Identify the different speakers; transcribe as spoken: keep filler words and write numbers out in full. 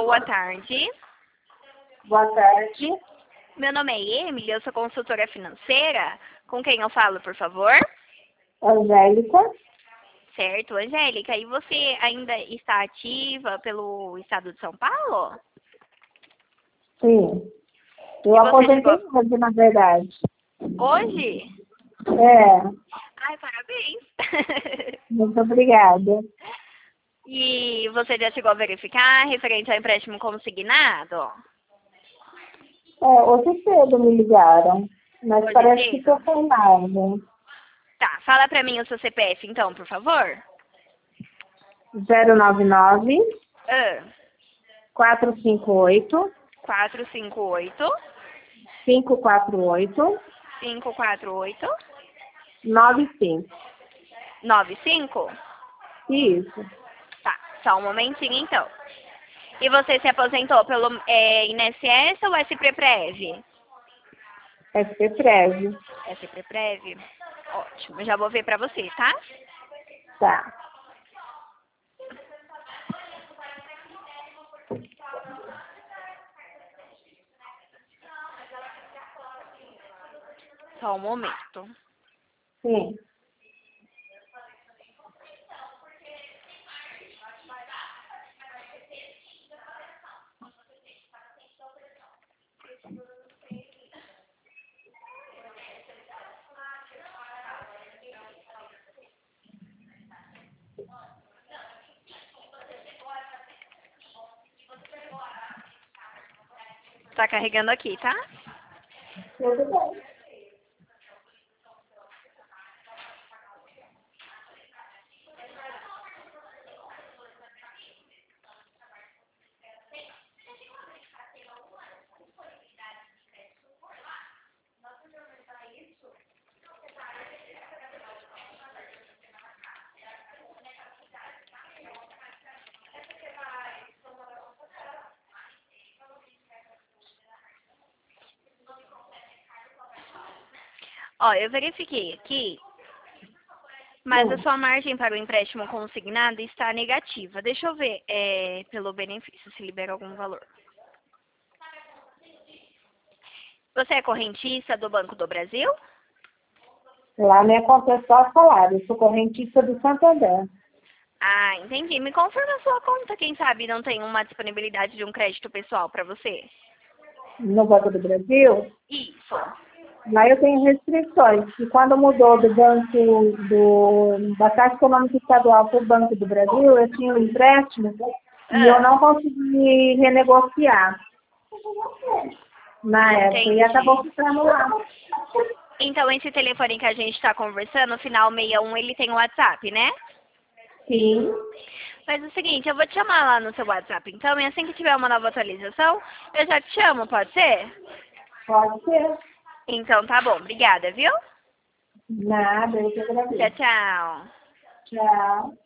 Speaker 1: Boa tarde.
Speaker 2: Boa tarde.
Speaker 1: Meu nome é Emily, eu sou consultora financeira. Com quem eu falo, por favor?
Speaker 2: Angélica.
Speaker 1: Certo, Angélica. E você ainda está ativa pelo estado de São Paulo?
Speaker 2: Sim. Eu
Speaker 1: E você
Speaker 2: aposentei
Speaker 1: chegou-
Speaker 2: hoje, na verdade.
Speaker 1: Hoje?
Speaker 2: É,
Speaker 1: Ai, parabéns.
Speaker 2: muito obrigada.
Speaker 1: E você já chegou a verificar referente ao empréstimo consignado?
Speaker 2: É, hoje cedo me ligaram, mas
Speaker 1: Hoje
Speaker 2: parece que
Speaker 1: cedo?
Speaker 2: estou sem nada.
Speaker 1: Tá, fala pra mim o seu C P F então, por favor.
Speaker 2: zero nove nove,
Speaker 1: Ah,
Speaker 2: quatro cinco oito,
Speaker 1: quatro cinco oito,
Speaker 2: cinco quatro oito,
Speaker 1: cinco quatro oito,
Speaker 2: nove cinco.
Speaker 1: nove cinco?
Speaker 2: Isso.
Speaker 1: Tá, só um momentinho então. E você se aposentou pelo é, I N S S ou S P Prev?
Speaker 2: S P Prev.
Speaker 1: S P Prev? Ótimo, eu já vou ver pra você, tá?
Speaker 2: Tá.
Speaker 1: Só um momento.
Speaker 2: Sim.
Speaker 1: Tá carregando aqui, tá?
Speaker 2: Tudo bem.
Speaker 1: Ó, eu verifiquei aqui, mas a
Speaker 2: Sim.
Speaker 1: sua margem para o empréstimo consignado está negativa. Deixa eu ver, é, pelo benefício, se libera algum valor. Você é correntista do Banco do Brasil?
Speaker 2: Lá minha conta é só salário. Eu sou correntista do Santander.
Speaker 1: Ah, entendi. Me confirma a sua conta, quem sabe não tem uma disponibilidade de um crédito pessoal para você.
Speaker 2: No Banco do Brasil,
Speaker 1: Isso.
Speaker 2: lá eu tenho restrições, que quando mudou do banco do, da Caixa Econômica Estadual para o Banco do Brasil, eu tinha um empréstimo e eu
Speaker 1: Ah,
Speaker 2: não consegui renegociar na época e
Speaker 1: entendi.
Speaker 2: acabou ficando lá.
Speaker 1: Então, esse telefone que a gente está conversando, o final sessenta e um, ele tem o WhatsApp, né?
Speaker 2: Sim,
Speaker 1: Mas é o seguinte, eu vou te chamar lá no seu WhatsApp, então, e assim que tiver uma nova atualização, eu já te chamo, pode ser?
Speaker 2: pode ser.
Speaker 1: Então, tá bom. Obrigada, viu?
Speaker 2: Nada, eu que
Speaker 1: Tchau,
Speaker 2: agradeço.
Speaker 1: tchau.
Speaker 2: Tchau.